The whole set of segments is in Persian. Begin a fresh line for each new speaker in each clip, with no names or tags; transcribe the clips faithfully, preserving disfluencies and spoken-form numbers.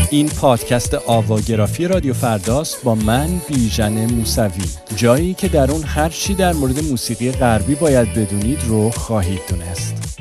این پادکست آواگرافی رادیو فرداست با من بیژن موسوی، جایی که در اون هر چی در مورد موسیقی غربی باید بدونید رو خواهید دونست.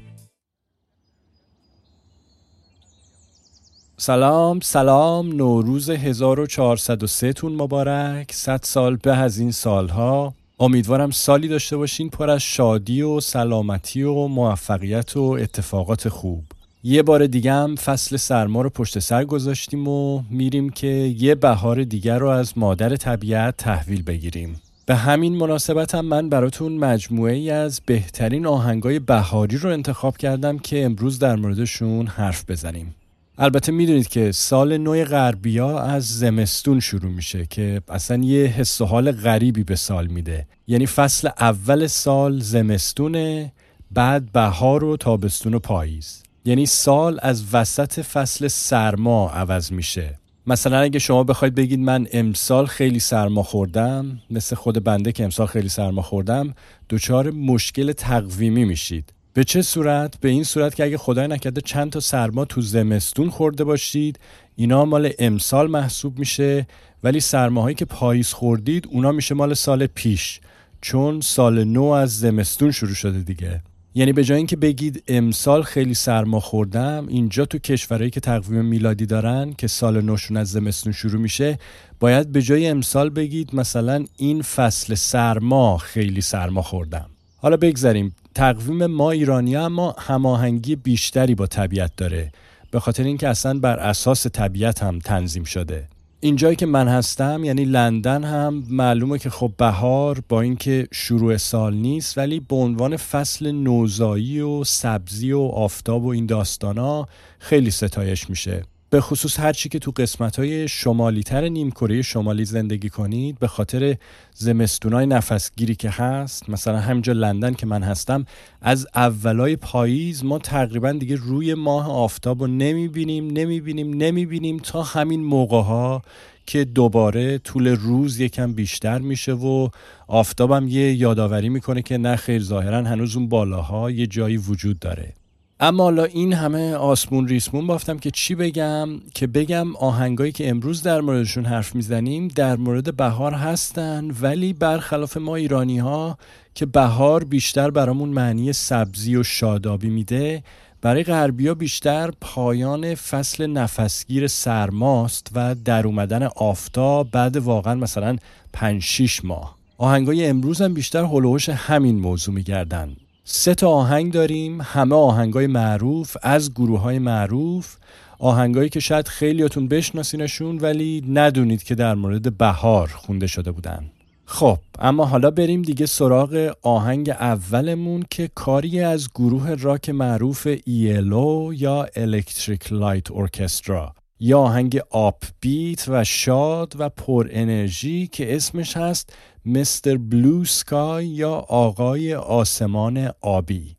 سلام سلام، نوروز هزار و چهارصد و سه تون مبارک. صد سال به از این سالها. امیدوارم سالی داشته باشین پر از شادی و سلامتی و موفقیت و اتفاقات خوب. یه بار دیگه هم فصل سرما رو پشت سر گذاشتیم و میریم که یه بهار دیگر رو از مادر طبیعت تحویل بگیریم. به همین مناسبت هم من براتون مجموعه ای از بهترین آهنگای بهاری رو انتخاب کردم که امروز در موردشون حرف بزنیم. البته میدونید که سال نو غربیا از زمستون شروع میشه که اصلا یه حس و حال غریبی به سال میده. یعنی فصل اول سال زمستونه، بعد بهار و تابستون و پاییز. یعنی سال از وسط فصل سرما عوض میشه. مثلا اگه شما بخواید بگید من امسال خیلی سرما خوردم، مثل خود بنده که امسال خیلی سرما خوردم، دچار مشکل تقویمی میشید. به چه صورت؟ به این صورت که اگه خدای نکرده چند تا سرما تو زمستون خورده باشید، اینا مال امسال محسوب میشه، ولی سرماهایی که پاییز خوردید اونا میشه مال سال پیش، چون سال نو از زمستون شروع شده دیگه. یعنی به جای اینکه بگید امسال خیلی سرما خوردم، اینجا تو کشورهایی که تقویم میلادی دارن که سال نوشون از زمستون شروع میشه، باید به جای امسال بگید مثلا این فصل سرما خیلی سرما خوردم. حالا بگذاریم، تقویم ما ایرانی اما هماهنگی بیشتری با طبیعت داره، به خاطر اینکه اصلا بر اساس طبیعت هم تنظیم شده. اینجایی که من هستم یعنی لندن هم معلومه که خب بهار با اینکه شروع سال نیست ولی به عنوان فصل نوزایی و سبزی و آفتاب و این داستانا خیلی ستایش میشه. به خصوص هرچی که تو قسمت‌های شمالی‌تر نیمکره شمالی زندگی کنید، به خاطر زمستونای نفسگیری که هست، مثلا همینجا لندن که من هستم، از اولای پاییز ما تقریبا دیگه روی ماه آفتاب رو نمی‌بینیم نمی‌بینیم نمی‌بینیم تا همین موقع‌ها که دوباره طول روز یکم بیشتر میشه و آفتابم یه یادآوری میکنه که نه خیر، ظاهرا هنوز اون بالاها یه جایی وجود داره. اما حالا این همه آسمون ریسمون بافتم که چی بگم؟ که بگم آهنگایی که امروز در موردشون حرف میزنیم در مورد بهار هستن، ولی برخلاف ما ایرانی ها که بهار بیشتر برامون معنی سبزی و شادابی میده، برای غربی ها بیشتر پایان فصل نفسگیر سرماست و در اومدن آفتاب بعد واقعا مثلا پنج شیش ماه. آهنگای امروز هم بیشتر هلوهوش همین موضوع میگردن. سه تا آهنگ داریم، همه آهنگای معروف از گروه‌های معروف، آهنگایی که شاید خیلیاتون بشناسینشون ولی ندونید که در مورد بهار خونده شده بودن. خب اما حالا بریم دیگه سراغ آهنگ اولمون که کاری از گروه راک معروف ای ال او یا Electric Light Orchestra، یا آهنگ آپ بیت و شاد و پر انرژی که اسمش هست مستر بلو سکای یا آقای آسمان آبی.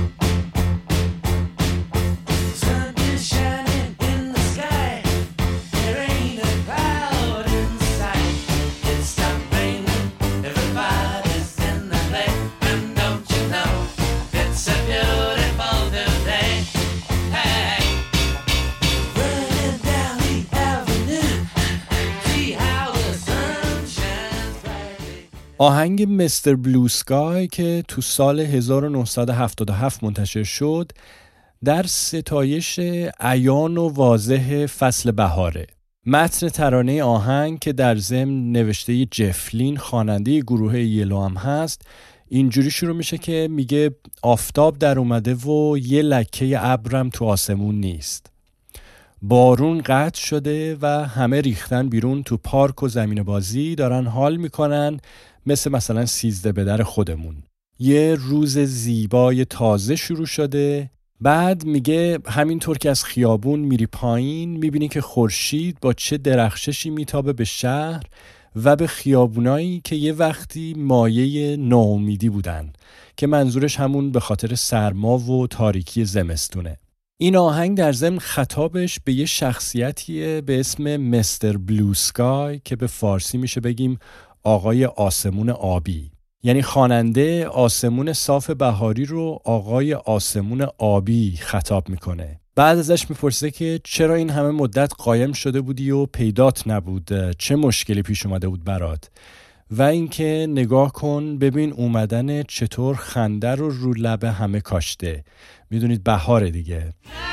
آهنگ مستر بلو سکای که تو سال هزار و نهصد و هفتاد و هفت منتشر شد در ستایش عیان و واضح فصل بهاره. متن ترانه آهنگ که در ضمن نوشته جفلین خواننده گروه ای ال او هم هست اینجوری شروع میشه که میگه آفتاب در اومده و یه لکه ابرم تو آسمون نیست. بارون قطع شده و همه ریختن بیرون تو پارک و زمین بازی دارن حال میکنن، مثل مثلا سیزده به در خودمون. یه روز زیبای تازه شروع شده. بعد میگه همینطور که از خیابون میری پایین میبینی که خورشید با چه درخششی میتابه به شهر و به خیابونایی که یه وقتی مایه ناامیدی بودن، که منظورش همون به خاطر سرما و تاریکی زمستونه. این آهنگ در ضمن خطابش به یه شخصیتیه به اسم مستر بلو سکای که به فارسی میشه بگیم آقای آسمون آبی. یعنی خواننده آسمون صاف بهاری رو آقای آسمون آبی خطاب میکنه. بعد ازش میپرسه که چرا این همه مدت قایم شده بودی و پیدات نبود، چه مشکلی پیش اومده بود برات. و اینکه نگاه کن ببین اومدن چطور خنده رو رو لب همه کاشته. میدونید بهاره دیگه.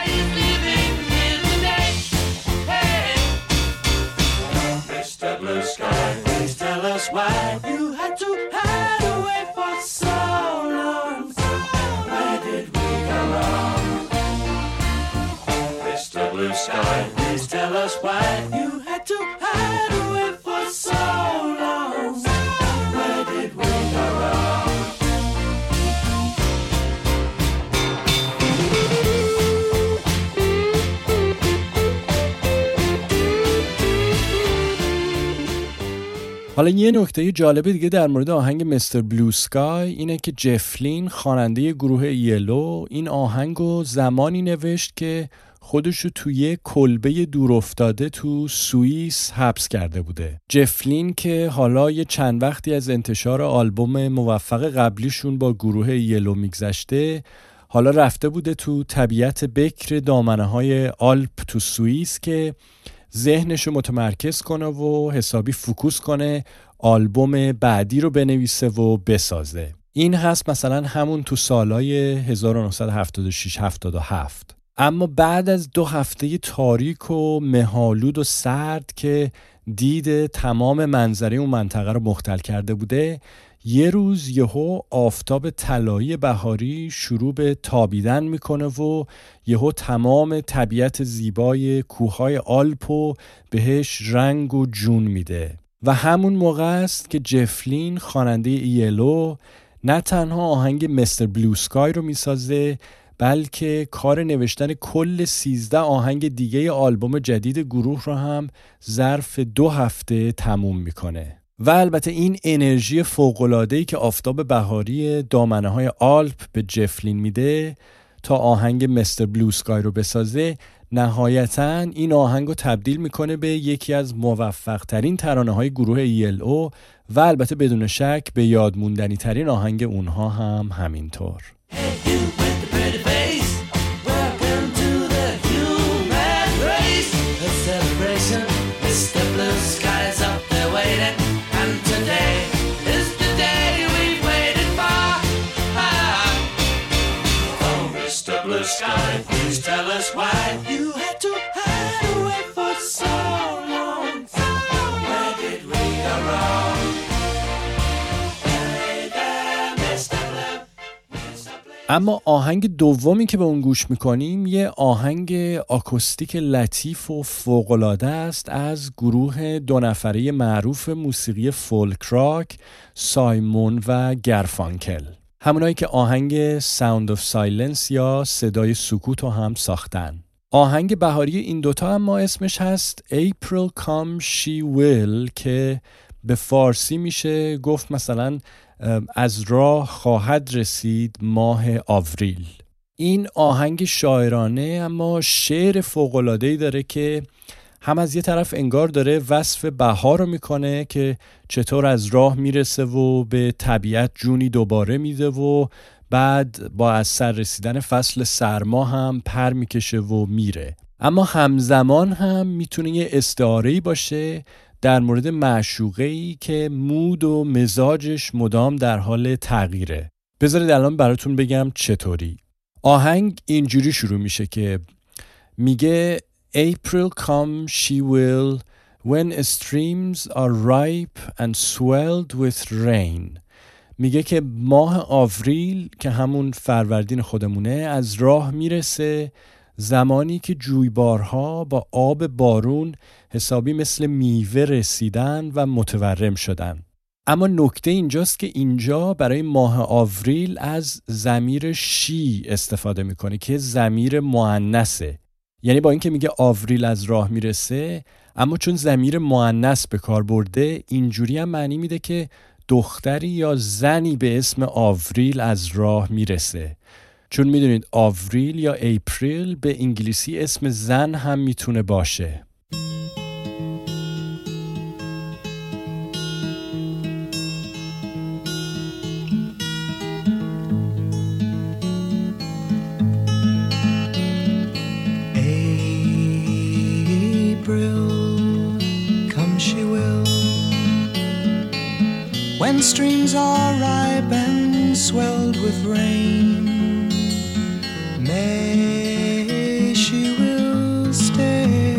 Sky, please tell us why you had to hide away for so long. Where did we go wrong?
حالا یه نکته جالب دیگه در مورد آهنگ میستر بلو سکای اینه که جف لین خواننده گروه یلو این آهنگو زمانی نوشت که خودشو توی کلبه دور افتاده تو سوئیس حبس کرده بوده. جف لین که حالا یه چند وقتی از انتشار آلبوم موفق قبلیشون با گروه یلو میگذشته، حالا رفته بوده تو طبیعت بکر دامنه‌های آلپ تو سوئیس که ذهنشو متمرکز کنه و حسابی فوکوس کنه آلبوم بعدی رو بنویسه و بسازه. این هست مثلا همون تو سالهای هزار و نهصد و هفتاد و شش هفتاد و هفت. اما بعد از دو هفته تاریک و مه‌آلود و سرد که دید تمام منظره اون منطقه رو مختل کرده بوده، یه روز یهو آفتاب طلایی بهاری شروع به تابیدن میکنه و یهو تمام طبیعت زیبای کوههای آلپو بهش رنگ و جون میده. و همون موقع است که جف لین خواننده یلو نه تنها آهنگ میستر بلو سکای رو میسازه، بلکه کار نوشتن کل سیزده آهنگ دیگه آلبوم جدید گروه رو هم ظرف دو هفته تموم میکنه. و البته این انرژی فوق‌العاده‌ای که آفتاب بهاری دامنه‌های آلپ به جف لین میده تا آهنگ میستر بلو سکای رو بسازه، نهایتاً این آهنگ رو تبدیل میکنه به یکی از موفق‌ترین ترانه‌های گروه یلو و البته بدون شک به یاد موندنی ترین آهنگ اونها هم همینطور.
Sky, please tell us why you had to hide away for so long. Where did we go wrong? Hey there, Mister Blue, Mister Blue.
اما آهنگ دومی که به اون گوش میکنیم یه آهنگ آکوستیک لطیف و فوق‌العاده است از گروه دو نفره معروف موسیقی فولک راک سایمون و گرفانکل، همونایی که آهنگ Sound of Silence یا صدای سکوت رو هم ساختن. آهنگ بهاری این دوتا اما اسمش هست April Come She Will که به فارسی میشه گفت مثلا از راه خواهد رسید ماه آوریل. این آهنگ شاعرانه اما شعر فوق‌العاده‌ای داره که هم از یه طرف انگار داره وصف بهار رو میکنه که چطور از راه میرسه و به طبیعت جونی دوباره میده و بعد با از سر رسیدن فصل سرما هم پر میکشه و میره، اما همزمان هم میتونه یه استعاره‌ای باشه در مورد معشوقه‌ای که مود و مزاجش مدام در حال تغییره. بذارید الان براتون بگم چطوری. آهنگ اینجوری شروع میشه که میگه April come she will when streams are ripe and swelled with rain. میگه که ماه آوریل که همون فروردین خودمونه از راه میرسه زمانی که جویبارها با آب بارون حسابی مثل میوه رسیدن و متورم شدن. اما نکته اینجاست که اینجا برای ماه آوریل از ضمیر شی استفاده میکنه که ضمیر مؤنثه. یعنی با اینکه میگه آوریل از راه میرسه، اما چون ضمیر مؤنث به کار برده اینجوری هم معنی میده که دختری یا زنی به اسم آوریل از راه میرسه. چون میدونید آوریل یا اپریل به انگلیسی اسم زن هم میتونه باشه.
and streams are ripe and swelled with rain. Nay, she will stay,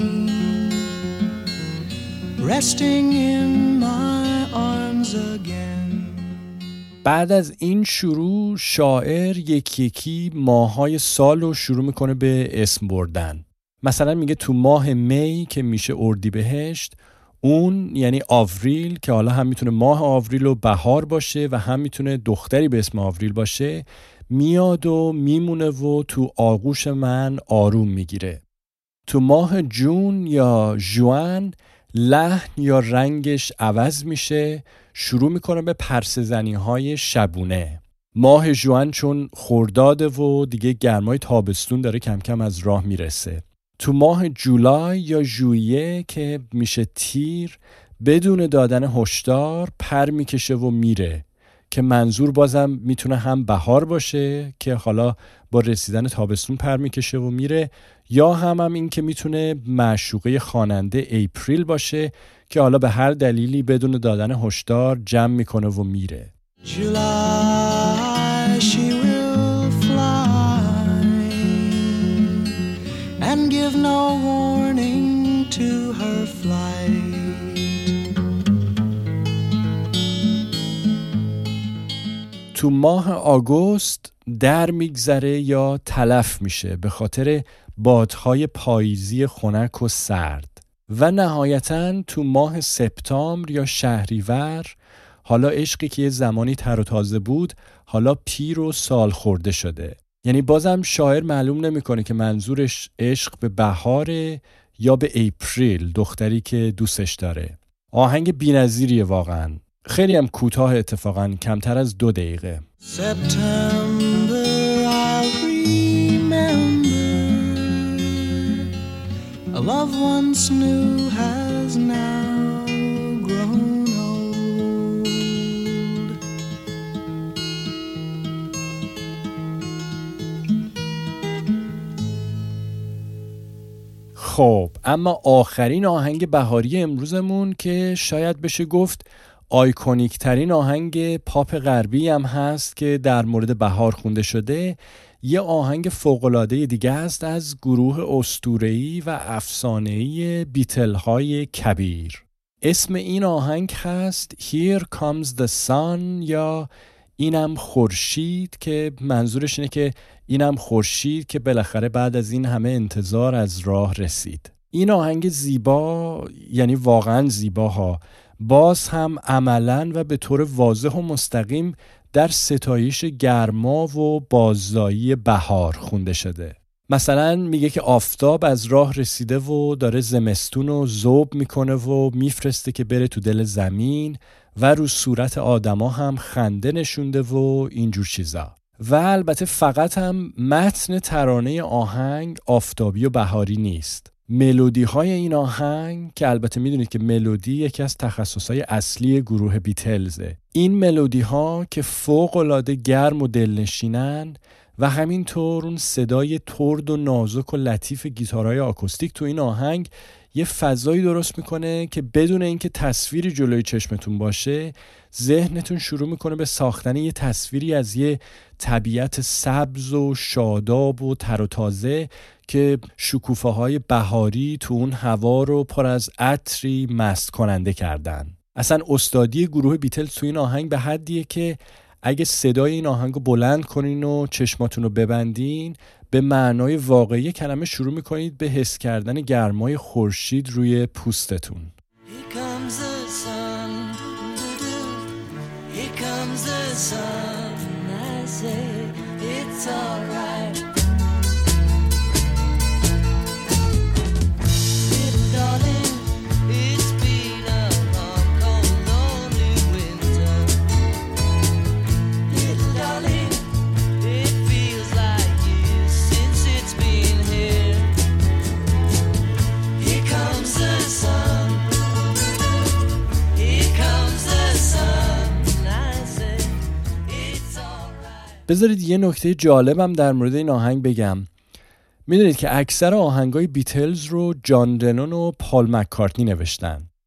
resting in my arms again.
بعد از این شروع شاعر یکی یکی ماهای سال رو شروع میکنه به اسم بردن. مثلا میگه تو ماه می که میشه اردیبهشت، اون یعنی آوریل که حالا هم میتونه ماه آوریل و بهار باشه و هم میتونه دختری به اسم آوریل باشه، میاد و میمونه و تو آغوش من آروم میگیره. تو ماه جون یا ژوئن لحن یا رنگش عوض میشه، شروع میکنه به پرسه زنی های شبونه. ماه ژوئن چون خرداده و دیگه گرمای تابستون داره کم کم از راه میرسه. تو ماه جولای یا ژوئیه که میشه تیر، بدون دادن هشدار پر میکشه و میره، که منظور بازم میتونه هم بهار باشه که حالا با رسیدن تابستون پر میکشه و میره، یا هم هم این که میتونه معشوقه خواننده اپریل باشه که حالا به هر دلیلی بدون دادن هشدار جمع میکنه و میره.
July, she will fly and give no warning to her flight.
تو ماه آگوست در میگذره یا تلف میشه به خاطر بادهای پاییزی خنک و سرد. و نهایتاً تو ماه سپتامبر یا شهریور، حالا عشقی که یه زمانی تر و تازه بود حالا پیر و سال خورده شده. یعنی بازم شاعر معلوم نمیکنه که منظورش عشق به بهاره یا به اپریل، دختری که دوستش داره. آهنگ بی‌نظیریه واقعاً، خیلی هم کوتاه، اتفاقاً کمتر از دو دقیقه.
September, I'll remember. A love once new has now grown old.
خب اما آخرین آهنگ بهاری امروزمون که شاید بشه گفت آیکونیک ترین آهنگ پاپ غربی هم هست که در مورد بهار خونده شده، یه آهنگ فوق‌العاده دیگه است از گروه اسطوره‌ای و افسانه‌ای بیتل های کبیر. اسم این آهنگ هست Here Comes the Sun یا اینم خورشید، که منظورش اینه که اینم خورشید که بالاخره بعد از این همه انتظار از راه رسید. این آهنگ زیبا، یعنی واقعا زیباها، باز هم عملاً و به طور واضح و مستقیم در ستایش گرما و باززایی بهار خونده شده. مثلا میگه که آفتاب از راه رسیده و داره زمستون رو ذوب میکنه و میفرسته که بره تو دل زمین و رو صورت آدما هم خنده نشونده و اینجور چیزا. و البته فقط هم متن ترانه آهنگ آفتابی و بهاری نیست. ملودی های این آهنگ که البته میدونید که ملودی یکی از تخصصهای اصلی گروه بیتلزه، این ملودی ها که فوق العاده گرم و دلنشینن و همینطور اون صدای ترد و نازک و لطیف گیتارهای آکوستیک تو این آهنگ یه فضایی درست میکنه که بدون اینکه تصویری جلوی چشمتون باشه، ذهنتون شروع میکنه به ساختن یه تصویری از یه طبیعت سبز و شاداب و تر و تازه که شکوفه های بهاری تو اون هوا رو پر از عطری مست کننده کردن. اصلا استادی گروه بیتلز تو این آهنگ به حدیه که اگه صدای این آهنگ رو بلند کنین و چشماتون رو ببندین، به معنای واقعی کلمه شروع میکنید به حس کردن گرمای خورشید روی پوستتون.
Here comes the sun, here comes the sun, I say it's alright. Little darling, it's been a long, cold, lonely winter. Little darling, it feels like years since it's been here. Here comes the sun.
بذارید یه نکته جالبم در مورد این آهنگ بگم. میدونید که اکثر آهنگای بیتلز رو جان لنون و پال مکارتنی نوشتن.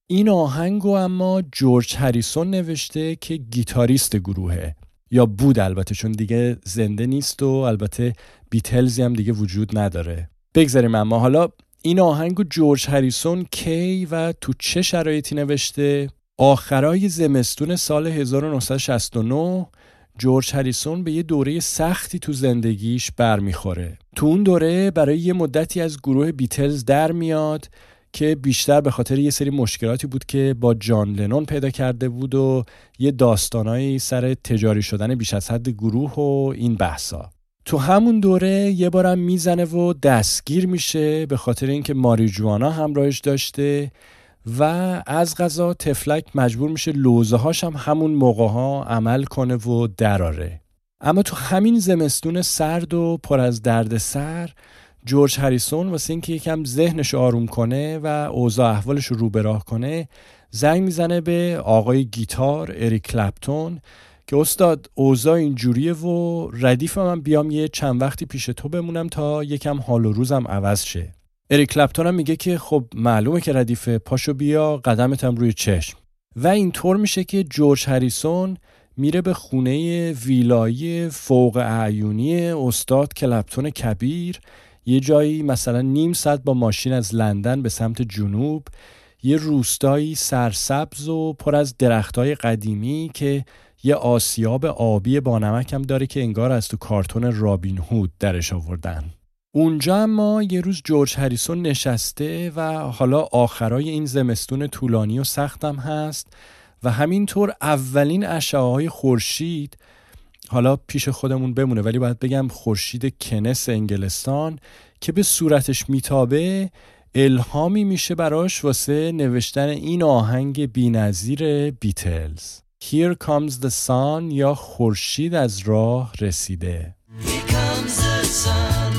این آهنگو اما جورج هریسون نوشته که گیتاریست گروهه، یا بود البته، چون دیگه زنده نیست و البته بیتلزی هم دیگه وجود نداره. بگذاریم. اما حالا این آهنگو جورج هریسون کی و تو چه شرایطی نوشته؟ آخرای زمستون سال هزار و نهصد و شصت و نه جورج هریسون به یه دوره سختی تو زندگیش برمیخوره. تو اون دوره برای یه مدتی از گروه بیتلز در میاد که بیشتر به خاطر یه سری مشکلاتی بود که با جان لنون پیدا کرده بود و یه داستانایی سر تجاری شدن بیش از حد گروه و این بحثا. تو همون دوره یه بارم میزنه و دستگیر میشه به خاطر اینکه ماریجوانا همراهش داشته و از قضا تفلک مجبور میشه لوزه هاش هم همون موقع ها عمل کنه و دراره. اما تو همین زمستون سرد و پر از درد سر، جورج هریسون واسه اینکه یکم ذهنش آروم کنه و اوضاع احوالش رو رو به راه کنه، زنگ میزنه به آقای گیتار اریک کلپتون که استاد اوضاع اینجوریه و ردیف من بیام یه چند وقتی پیش تو بمونم تا یکم حال و روزم عوض شه. اریک کلپتون هم میگه که خب معلومه که ردیفه، پاشو بیا، قدمتم روی چشم. و اینطور میشه که جورج هریسون میره به خونه ویلایی فوق اعیونی استاد کلپتون کبیر، یه جایی مثلا نیم ساعت با ماشین از لندن به سمت جنوب، یه روستایی سرسبز و پر از درختای قدیمی که یه آسیاب آبی با نمک هم داره که انگار از تو کارتون رابین هود درش آوردن. اونجا اما یه روز جورج هریسون نشسته و حالا آخرای این زمستون طولانی و سختم هست و همینطور اولین اشعه‌های خورشید، حالا پیش خودمون بمونه ولی باید بگم خورشید کنس انگلستان که به صورتش میتابه، الهامی میشه براش واسه نوشتن این آهنگ بی‌نظیر بیتلز. Here comes the sun، یا خورشید از راه رسیده.
Here comes the sun.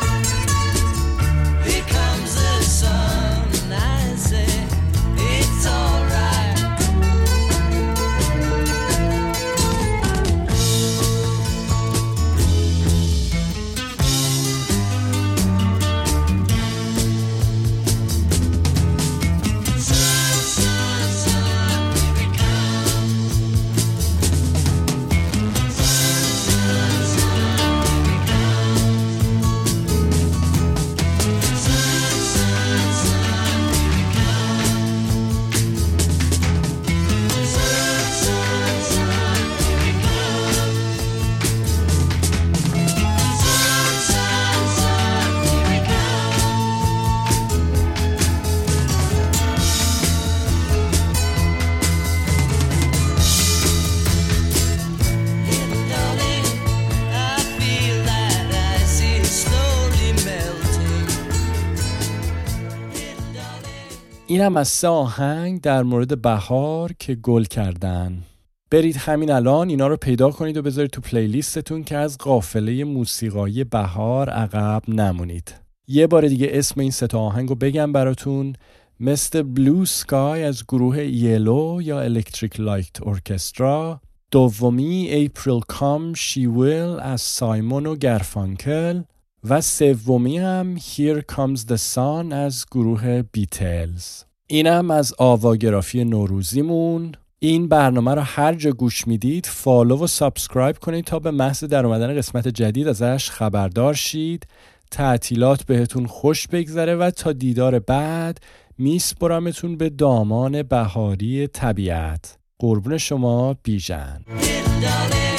Here comes the sun. I say it's all right. Sun, sun, sun, here it comes. Sun, sun, sun, here it comes. Sun, sun, sun, here it comes. Sun, sun, sun, here it comes. Sun, sun, sun, here it comes. Little darling, I feel that ice is slowly melting. Little darling.
اینم از سه آهنگ در مورد بهار که گل کردن. برید همین الان اینا رو پیدا کنید و بذارید تو پلیلیستتون که از قافله موسیقایی بهار عقب نمونید. یه بار دیگه اسم این سه تا آهنگ رو بگم براتون. مثل بلو سکای از گروه یلو یا الکتریک لایت ارکسترا، دومی اپریل کام شی ویل از سایمون و گرفانکل و سومی هم Here Comes the Sun از گروه بیتلز. اینم از آواگرافی نوروزیمون. این برنامه رو هر جا گوش میدید فالو و سابسکرایب کنید تا به محض در اومدن قسمت جدید ازش خبردار شید. تعطیلات بهتون خوش بگذره و تا دیدار بعد میسپرمتون به دامان بهاری طبیعت. قربون شما بیژن.
Little darling.